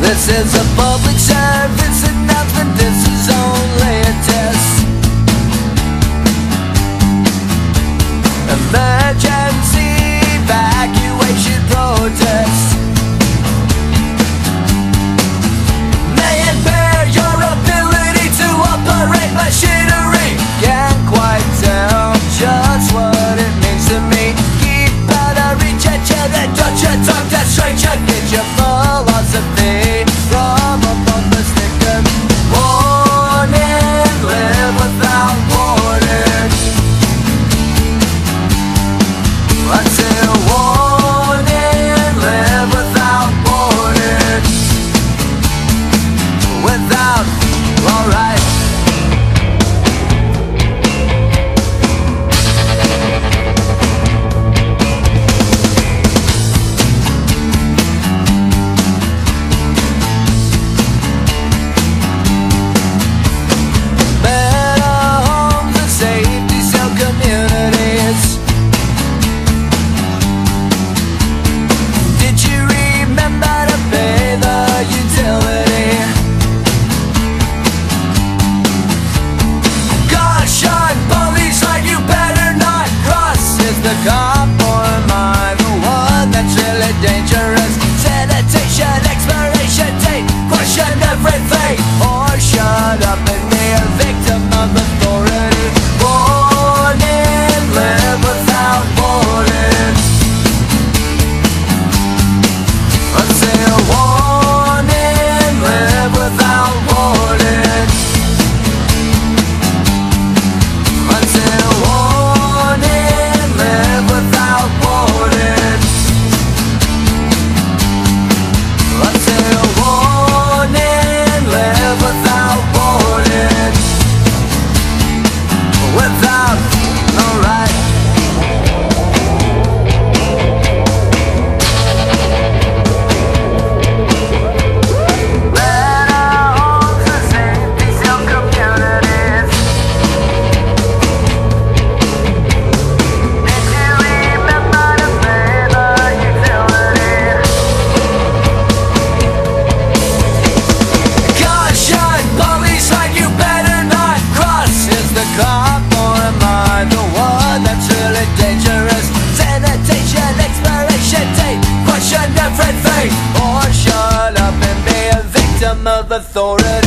This is a public service announcement, this is only a test. Emergency evacuation protest may impair your ability to operate machinery. Can't quite tell just what it means to me. Keep out of reach at you, then don't you talk that stranger. Get your philosophy from a bumper sticker. Warning, live without warning. Until warning, live without warning. Without, alright. Of authority.